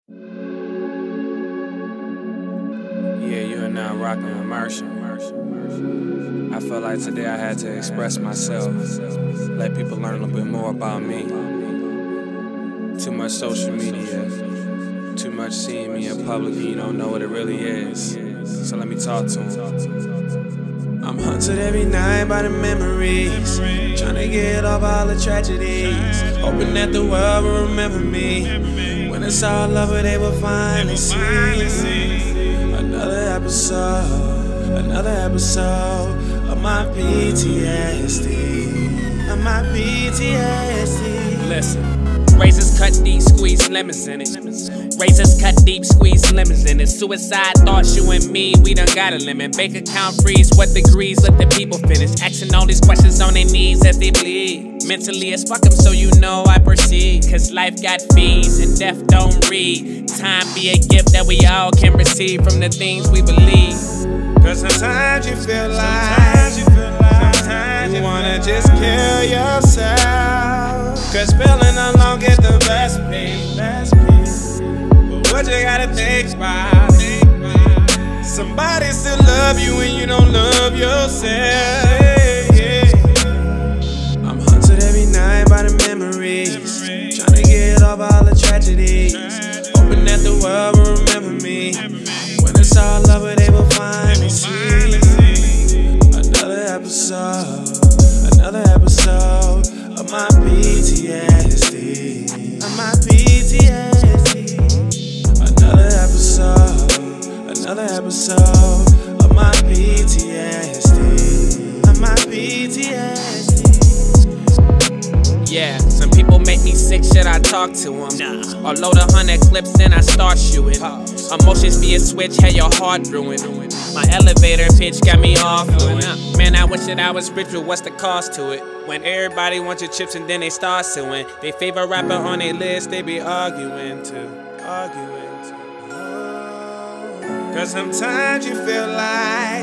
Yeah, you are now rocking with Marshall. I felt like today I had to express myself, let people learn a little bit more about me. Too much social media, too much seeing me in public and you don't know what it really is. So let me talk to him. I'm haunted every night by the memories, trying to get off all the tragedies, hoping that the world will remember me. When it's all over, they will finally see another episode of my PTSD, of my PTSD. Listen, razors cut deep, squeeze lemons in it. Razors cut deep, squeeze lemons in it. Suicide thoughts, you and me, we done got a limit. Bank account freeze, what degrees, let the people finish. Asking all these questions on their knees as they bleed. Mentally as fuck 'em, so you know I proceed. Cause life got fees and death don't read. Time be a gift that we all can receive from the things we believe. Cause sometimes you feel like you wanna just kill yourself. Cause feeling alone get the best piece. But what you gotta think about? Somebody still love you when you don't love yourself. I'm haunted every night by the memories, trying to get off all the tragedies, hoping that the world will remember me. When it's all over, they will finally see another episode of my PTSD, of my PTSD. Another episode of my PTSD, of my PTSD. Yeah, some people make me sick, should I talk to them? Nah. Or load 100 clips and I start shooting. Emotions be a switch, had your heart ruined. My elevator pitch got me all fluent. Man, I wish that I was rich, but what's the cost to it? When everybody wants your chips and then they start suing. They favorite rapper on their list, they be arguing too. Cause sometimes you feel like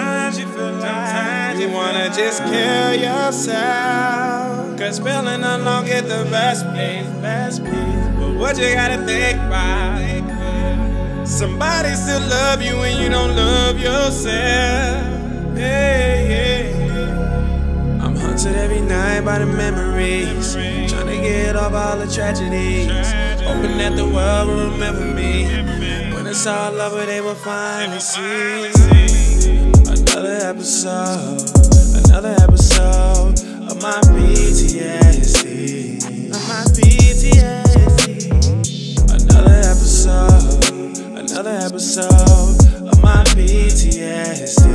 you wanna just kill yourself. Cause feeling alone get the best piece. But what you gotta think about? Somebody still love you when you don't love yourself. I'm haunted every night by the memories, trying to get off all the tragedies, hoping that the world will remember me. When it's all over, they will finally see another episode of my PTSD, of my PTSD. Another episode of my PTSD.